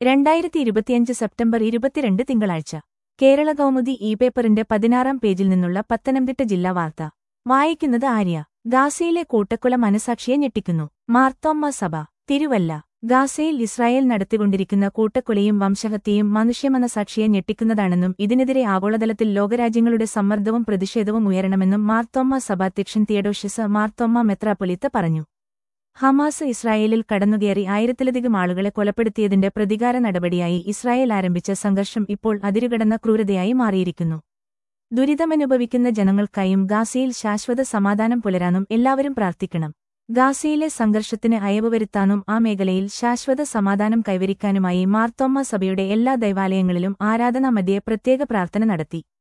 2025 September 22 തിങ്കളാഴ്ച കേരള കൗമുദി പേപ്പറിന്റെ 16-ാം പേജിൽ നിന്നുള്ള പത്തനംതിട്ട ജില്ലാ വാർത്ത വായിക്കുന്നത് ആര്യ. ഗാസയിലെ കൂട്ടക്കൊല മനസാക്ഷിയെ ഞെട്ടിക്കുന്നു. മാർത്തോമ്മ സഭ തിരുവല്ല. ഗാസയിൽ ഇസ്രായേൽ നടത്തിക്കൊണ്ടിരിക്കുന്ന കൂട്ടക്കൊലയും വംശഹത്യയും മനുഷ്യമനസാക്ഷിയെ ഞെട്ടിക്കുന്നതാണെന്നും ഇതിനെതിരെ ആഗോളതലത്തിൽ ലോകരാജ്യങ്ങളുടെ സമ്മർദ്ദവും പ്രതിഷേധവും ഉയരണമെന്നും മാർത്തോമ്മ സഭാധ്യക്ഷൻ തിയഡോഷ്യസ് മാർത്തോമ്മ മെത്രാപ്പൊലീത്ത പറഞ്ഞു. ഹമാസ് ഇസ്രായേലിൽ കടന്നുകയറി 1000-ലധികം ആളുകളെ കൊലപ്പെടുത്തിയതിന്റെ പ്രതികാര നടപടിയായി ഇസ്രായേൽ ആരംഭിച്ച സംഘർഷം ഇപ്പോൾ അതിരുകടന്ന ക്രൂരതയായി മാറിയിരിക്കുന്നു. ദുരിതമനുഭവിക്കുന്ന ജനങ്ങൾക്കായും ഗാസയിൽ ശാശ്വത സമാധാനം പുലരാനും എല്ലാവരും പ്രാർത്ഥിക്കണം. ഗാസയിലെ സംഘർഷത്തിന് അയവ് വരുത്താനും ആ മേഖലയിൽ ശാശ്വത സമാധാനം കൈവരിക്കാനുമായി മാർത്തോമ്മ സഭയുടെ എല്ലാ ദൈവാലയങ്ങളിലും ആരാധനാമധ്യേ പ്രത്യേക പ്രാർത്ഥന നടത്തി.